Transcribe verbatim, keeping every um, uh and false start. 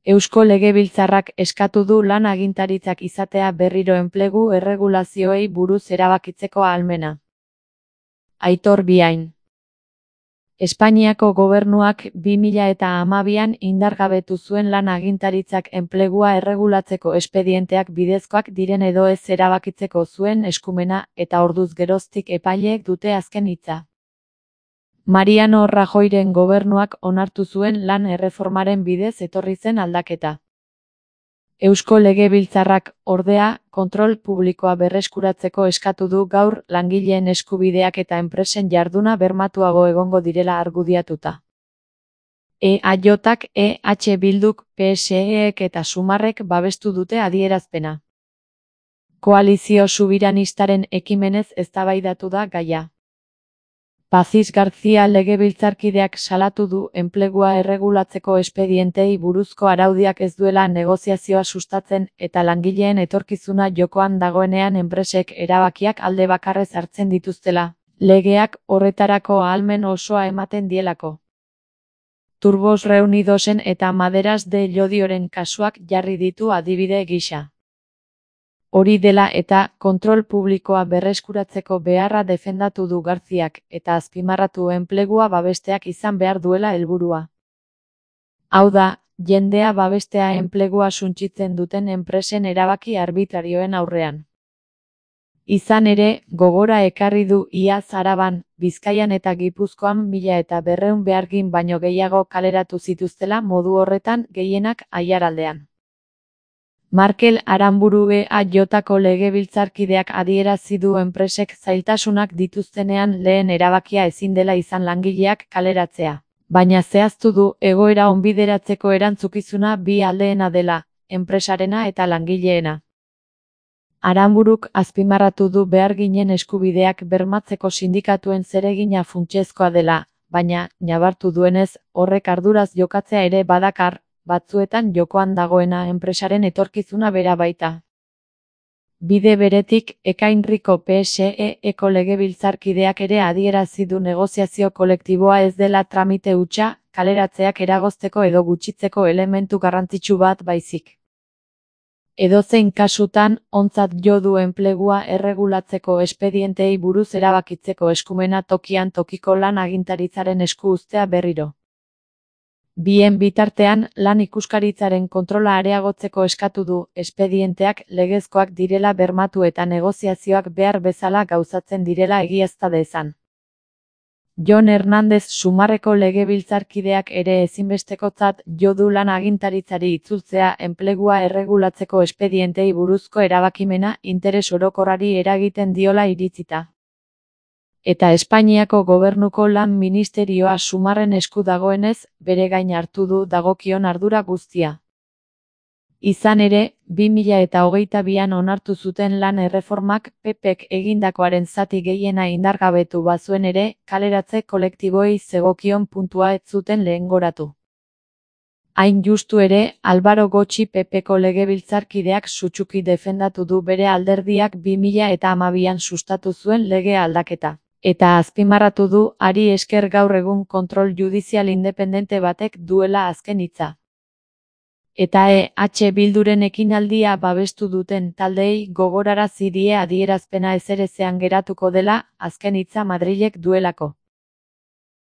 Eusko Legebiltzarrak eskatu du lan agintaritzak izatea berriro enplegu erregulazioei buruz erabakitzeko ahalmena. Aitor Biain. Espainiako gobernuak bi mila eta hamabian indargabetu zuen lan agintaritzak enplegua erregulatzeko espedienteak bidezkoak diren edo ez erabakitzeko zuen eskumena eta orduz geroztik epaileek dute azken hitza. Mariano Rajoyren gobernuak onartu zuen lan erreformaren bidez etorri zen aldaketa. Eusko Legebiltzarrak, ordea, kontrol publikoa berreskuratzeko eskatu du gaur langileen eskubideak eta enpresen jarduna bermatuago egongo direla argudiatuta. E A J-ak, E H Bilduk, P S E-ek eta Sumarrek babestu dute adierazpena. Koalizio Subiranistaren ekimenez eztabaidatu da gaia. Pazis García legebiltzarkideak salatu du enplegua erregulatzeko espedientei buruzko araudiak ez duela negoziazioa sustatzen eta langileen etorkizuna jokoan dagoenean enpresek erabakiak alde bakarrez hartzen dituztela, legeak horretarako ahalmen osoa ematen dielako. Turbos Reunidosen eta Maderas de Llodioren kasuak jarri ditu adibide gisa. Hori dela eta kontrol publikoa berreskuratzeko beharra defendatu du Garziak eta azpimarratu enplegua babesteak izan behar duela helburua. Hau da, jendea babestea enplegua suntsitzen duten enpresen erabaki arbitrarioen aurrean. Izan ere, gogora ekarri du iaz Araban, Bizkaian eta Gipuzkoan mila eta berrehun behargin baino gehiago kaleratu zituztela modu horretan gehienak Aiaraldean. Markel Aranburu E A J-ko legebiltzarkideak adierazi du enpresek zailtasunak dituztenean lehen erabakia ezin dela izan langileak kaleratzea, baina zehaztu du egoera onbideratzeko erantzukizuna bi aldeena dela, enpresarena eta langileena. Aranburuk azpimarratu du beharginen eskubideak bermatzeko sindikatuen zeregina funtsezkoa dela, baina, nabartu duenez, horrek arduraz jokatzea ere badakar, batzuetan jokoan dagoena enpresaren etorkizuna bera baita. Bide beretik, Ekainriko P S E-eko legebiltzarkideak ere adierazi du negoziazio kolektiboa ez dela tramite hutsa, kaleratzeak eragozteko edo gutxitzeko elementu garrantzitsu bat baizik. Edozein kasutan, ontzat jo du enplegua erregulatzeko espedientei buruz erabakitzeko eskumena tokian tokiko lan agintaritzaren esku uztea berriro. Bien bitartean, lan ikuskaritzaren kontrola areagotzeko eskatu du, espedienteak legezkoak direla bermatu eta negoziazioak behar bezala gauzatzen direla egiazta dezan. Jon Hernández Sumarreko legebiltzarkideak ere ezinbestekotzat jo du lan agintaritzari itzultzea enplegua erregulatzeko espedientei buruzko erabakimena interes orokorrari eragiten diola iritzita. Eta Espainiako gobernuko lan ministerioa Sumarren esku dagoenez, bere gain hartu du dagokion ardura guztia. Izan ere, bi mila eta hogeita bian onartu zuten lan erreformak P Pek egindakoaren zati gehiena indargabetu bazuen ere, kaleratze kolektiboei zegokion puntua ez zuten lehengoratu. Hain justu ere, Álvaro Gotxi P Peko legebiltzarkideak sutsuki defendatu du bere alderdiak bi mila eta hamabian sustatu zuen lege aldaketa. Eta azpimarratu du hari esker gaur egun kontrol judizial independente batek duela azken hitza. Eta E H Bilduren ekinaldia babestu duten taldeei gogorarazi die adierazpena ezerezean geratuko dela, azken hitza Madrilek duelako.